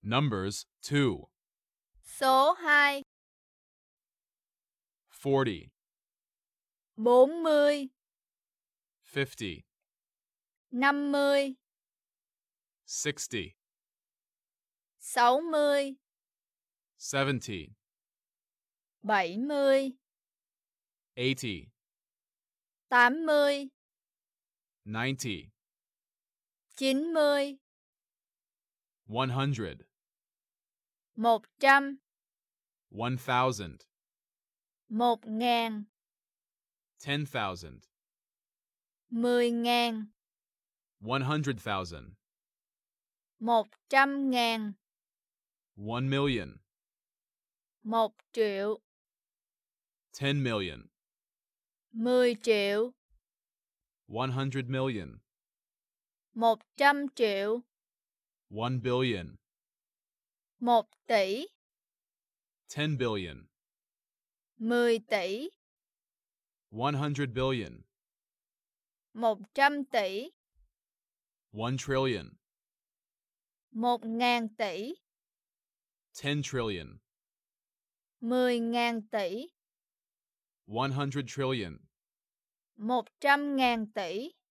Numbers 2, Số 2, 40, 40, 50, 50, 60, 60, 70, 70, 80, 80, 90, 90, 100, 100, 1,000, 1.000, 10,000, 10.000, 100,000, 100.000, 1 million, 1 triệu, 10 million, 10 triệu, 100 million, 100 triệu, 1 billion, 1 tỷ, 10 billion, 10 tỷ, 100 billion, 100 tỷ, 1 trillion, 1.000 tỷ, 10 trillion, 10.000 tỷ, 100 trillion, 100.000 tỷ.